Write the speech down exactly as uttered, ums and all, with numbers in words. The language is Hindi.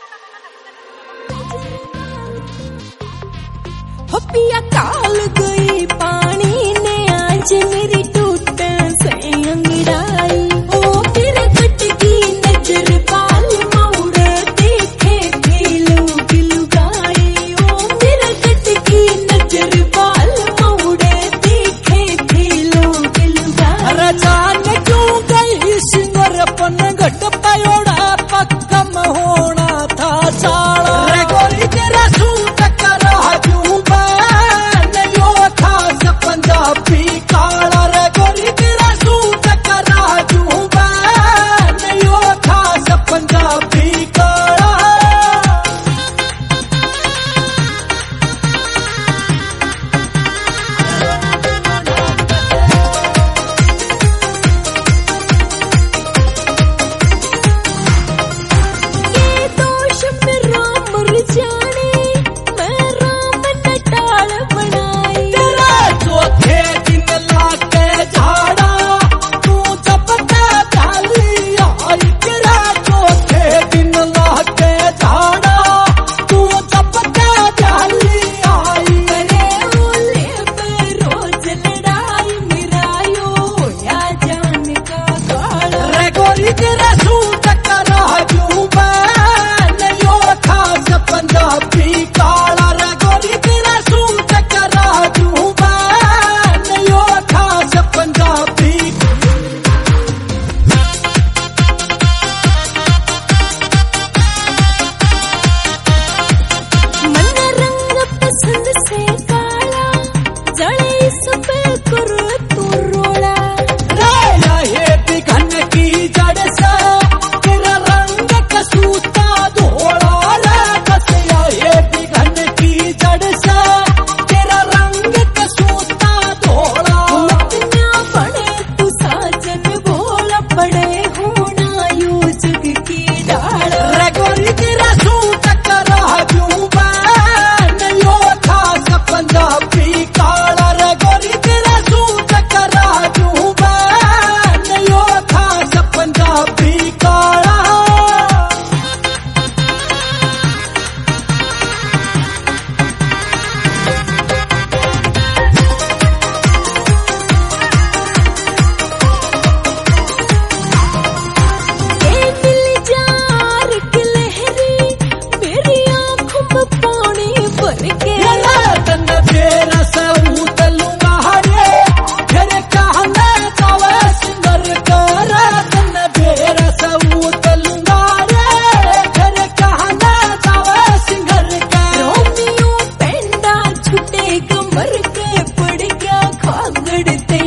हो पिया काल गई पानी ने आज मेरी टूट से अंगड़ाई। ओ फिर कटकी नजर बाल मौड़े देखे दिलू दिलू गाई। ओ फिर कटकी नजर बाल मौड़े देखे दिलू दिलू गाई। रजान क्यों गई सिंगर पन घट पयोड़ा पक्कम होना था साड़ा। रे गोरी तेरा सूट करा क्यों बैन यो खास पंजाबी काला। रे गोरी तेरा सूट करा क्यों बैन यो खास पंजाबी काला। जाने मैं राम नटाल बनाई। तेरा चौथे दिन लाके झाड़ा तू जब तक झाली आई। तेरा चौथे दिन लाके झाड़ा तू जब तक झाली आई। करे ओले पे रोज लड़ाई मिरायो या जान का काला। रे गोरी तेरा सूट करा क्यों बैन यो खास पंजाबी काला। रे गोरी तेरा सूट करा क्यों बैन यो खास पंजाबी। मन रंग पसंद से काला जड़े सब कर तू रोड़ा। ये बिघन की जड़ से तेरा रंग कसूता धोड़ा। रे कसिया ये बिघन की जड़ से तेरा रंग कसूता धोड़ा। इतना बड़े तू साजन बोल पड़े होना यू जुग की डाल। रे गोरी तेरा सूट करा क्यों बैन यो खास पंजाबी काला। रे गोरी तेरा सूट करा क्यों बैन यो खास पंजाबी काला। ये दिल जार की लहरी मेरी आँखों में पानी भर के। तन तेरा सूट लूंगा रे फिर कहने जावे सिंगर कर। तन तेरा सूट लूंगा रे फिर कहने जावे सिंगर कर। रोमियो पेंडा छुटे कमर के पड़ गया खागड़ ते